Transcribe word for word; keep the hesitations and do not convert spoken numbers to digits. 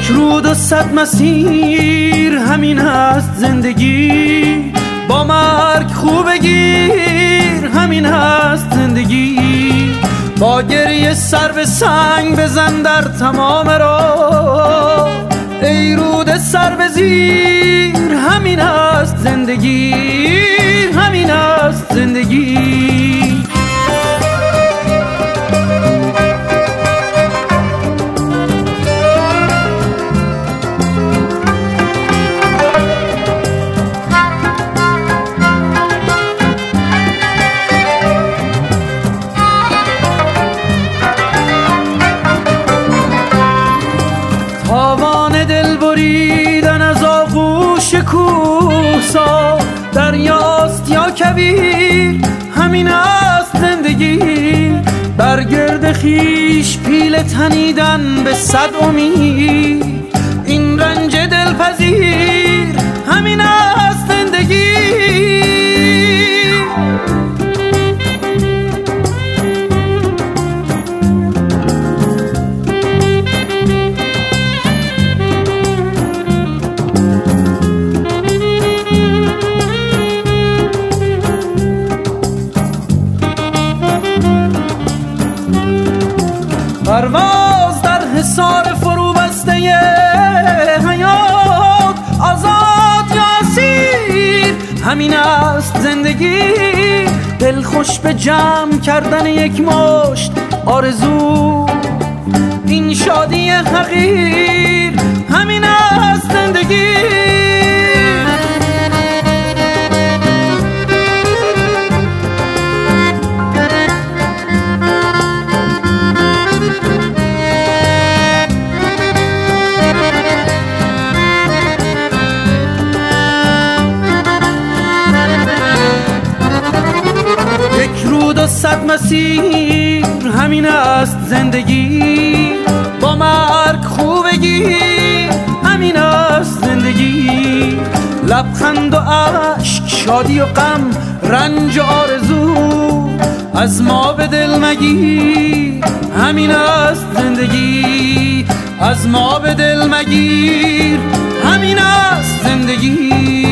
یک رود و صد مسیر، همین هست زندگی. با مرگ خوب بگیر، همین هست زندگی. با گریه سر به سنگ بزن در تمام راه، ای رود سر به زیر، همین هست زندگی، همین هست زندگی. تاوان دل بریدن از آغوش کوسا، دریاست یا کویر، همین است زندگی. بر گرد خویش پیله تنیدن به صد امید، این رنج دلپذیر، همین است زندگی. پرواز در حصار فرو بسته حیات، آزاد یا اسیر، همین است زندگی. دل خوش به جمع کردن یک مشت آرزو، این شادی حقیر، همین است زندگی. و صد مسیر، همین است زندگی. با مرگ خوب بگیر، همین است زندگی. لبخند و اشک، شادی و غم، رنج و آرزو، از ما به دل مگیر، همین است زندگی. از ما به دل مگیر، همین است زندگی.